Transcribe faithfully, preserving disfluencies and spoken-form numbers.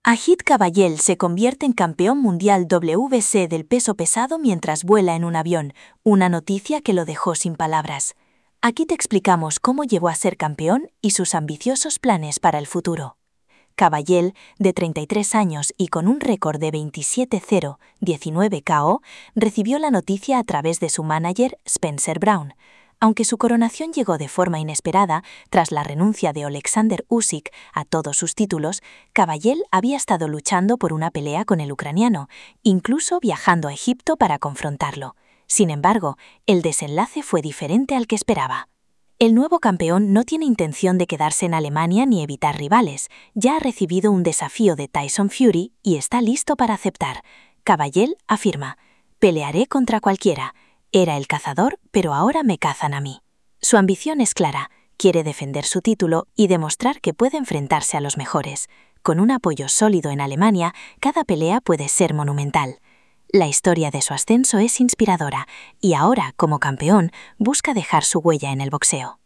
Agit Caballel se convierte en campeón mundial W B C del peso pesado mientras vuela en un avión, una noticia que lo dejó sin palabras. Aquí te explicamos cómo llegó a ser campeón y sus ambiciosos planes para el futuro. Caballel, de treinta y tres años y con un récord de veintisiete cero, diecinueve K O, recibió la noticia a través de su manager Spencer Brown. Aunque su coronación llegó de forma inesperada, tras la renuncia de Oleksandr Usyk a todos sus títulos, Caballel había estado luchando por una pelea con el ucraniano, incluso viajando a Egipto para confrontarlo. Sin embargo, el desenlace fue diferente al que esperaba. El nuevo campeón no tiene intención de quedarse en Alemania ni evitar rivales. Ya ha recibido un desafío de Tyson Fury y está listo para aceptar. Caballel afirma: «Pelearé contra cualquiera. Era el cazador, pero ahora me cazan a mí». Su ambición es clara, quiere defender su título y demostrar que puede enfrentarse a los mejores. Con un apoyo sólido en Alemania, cada pelea puede ser monumental. La historia de su ascenso es inspiradora y ahora, como campeón, busca dejar su huella en el boxeo.